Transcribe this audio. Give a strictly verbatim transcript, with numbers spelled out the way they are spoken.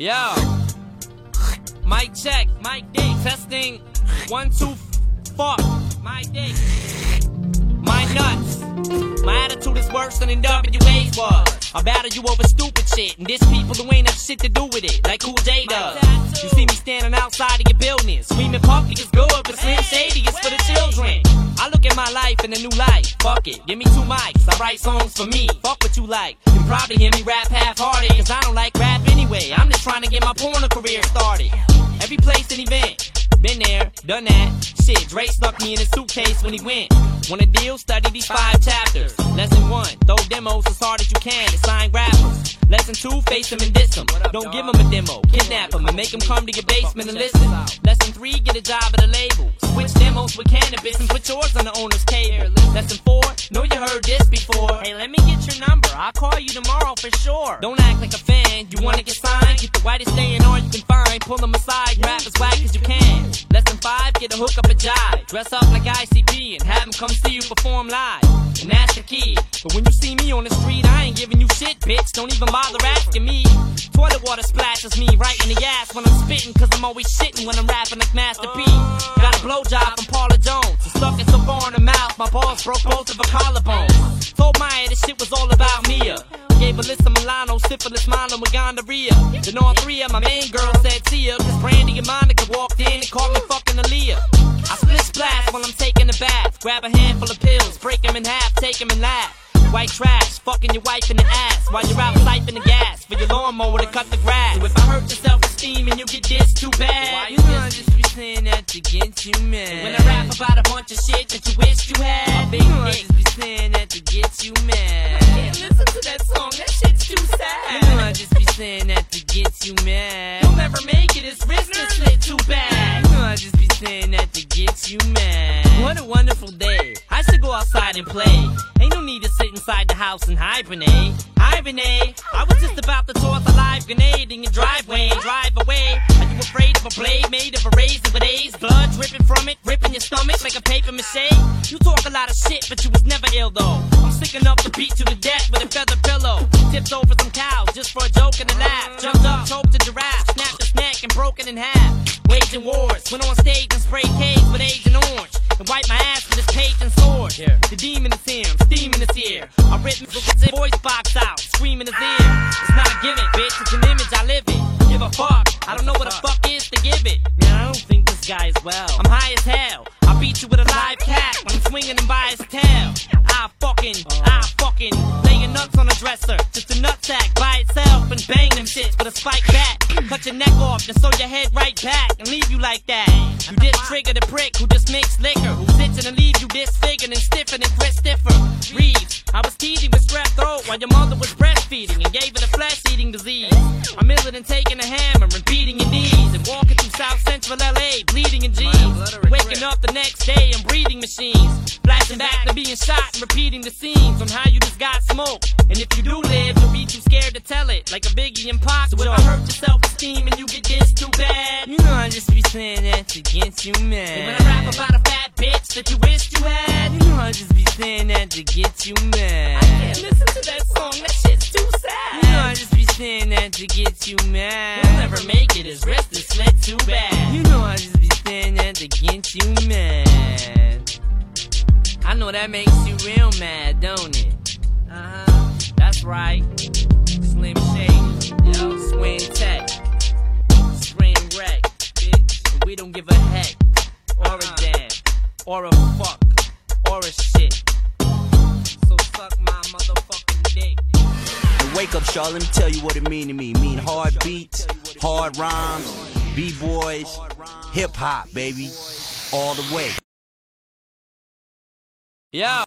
Yo, mic check, mic dick, testing, one, two, fuck, my dick, my nuts, my attitude is worse than N W A's was. I battle you over stupid shit, and there's people who ain't have shit to do with it, like Cool J does. You see me standing outside of your building, screaming public is good, but Slim Shady is for the children. I look at my life in a new light, fuck it, give me two mics, I write songs for me, fuck what you like. You probably hear me rap half-hearted, cause I don't like rap anyway, I'm just trying to get my porno career started. Every place and event, been there, done that. Shit, Dre stuck me in his suitcase when he went. Want a deal? Study these five chapters. Lesson one, throw demos as hard as you can and sign rappers. Lesson two, face them and diss them. Don't give them a demo, kidnap them and make them come to your basement and listen. Lesson three, get a job at a label. Switch demos with cannabis and put yours on the owner's table. Lesson four, know you heard this before. Hey, let me get your number, I'll call you tomorrow for sure. Don't act like a fan, you wanna get signed? Get the whitest A and R you can find, pull them aside, rap as whack as you can. Lesson five, get a hook up a jive. Dress up like I C P and have them come see you perform live. And that's the key. But when you see me on the street, I ain't giving you shit, bitch. Don't even bother asking me. Toilet water splashes me right in the ass when I'm spitting, cause I'm always shitting when I'm rapping like Master P. Got a blowjob from Paula Jones. And stuck it so far in the mouth, my balls broke both of her collarbones. Told Maya this shit was all about Mia. Gave Alyssa Milano, syphilis, Milo, and gonorrhea. Then all three of my main girls said see ya, cause Brandy and Monica walked in and called me fucking Aaliyah. I split splash while I'm taking a bath. Grab a handful of pills, break them in half, take them and laugh. White trash, fucking your wife in the ass while you're out siping the gas for your lawnmower to cut the grass. So if I hurt your self-esteem and you get this too bad, you know I just be saying that to get you mad. When I rap about a bunch of shit that you wish you had, you know I just be saying that to get you mad. I can't listen to that song, that shit's too sad. You know I just be saying that to get you mad. You'll never make it, his wrist is slit too bad. You know I just be saying that to get you mad. What a wonderful day, I should go outside and play. Ain't no need to sit inside the house and hibernate. Hibernate, I was just about to toss a live grenade in your driveway and drive away. Are you afraid of a blade made of a razor with A's? Blood dripping from it, ripping your stomach like a paper mache? You talk a lot of shit, but you was never ill though. I'm sick enough to beat you to death with a feather pillow. Tipped over some cows just for a joke and a laugh. Jumped up, choked a giraffe, snapped his neck and broke it in half. Waging wars, went on stage and sprayed cakes with Agent Orange. And wiped my ass with his page and sword. Yeah. The demon is here, I'm steaming his ear. I ripped his voice box out, screaming his ear. It's not a gimmick, bitch, it's an image, I live it. Give a fuck, I don't know what the fuck is to give it. Man, I don't think this guy is well. I'm high as hell, I beat you with a live cat when I'm swinging him by his tail. I fucking, I fucking lay your nuts on a dresser, just a nutsack by itself and bang them shits with a spike bat. Cut your neck off and sew your head right back and leave you like that. You just trigger the prick who just makes liquor, who sits and leave you disfigured and stiff and Chris stiffer. Reeves, I was teasing with strep throat while your mother was breastfeeding and gave her the flesh-eating disease. I'm iller than taking a hammer and beating your knees and walking through South Central L A bleeding in jeans. Waking up the next day and breathing machines, flashing back to being shot and repeating the scenes on how you just got smoked. And if you do live, you'll be too scared to tell it, like a Biggie and Pac. So if I hurt your self-esteem and you get this too bad, you know I just be saying that to get you mad. And when I rap about a fat bitch that you wish you had, you know I just be saying that to get you mad. I can't listen to that song, that shit's too sad. You know I just be saying that to get you mad. He'll never make it, his wrist is slit too bad. You know I just be saying that to get you mad. I know that makes you real mad, don't it? Uh-huh, that's right. Slim Shady, yo, Swing Tech, Spring Wreck, bitch. And we don't give a heck, or a damn, or a fuck, or a shit. So suck my motherfucking dick. And wake up, Shaw, let me tell you what it mean to me. Mean hard beats, hard rhymes, b-boys, hip-hop, baby, all the way. Yo.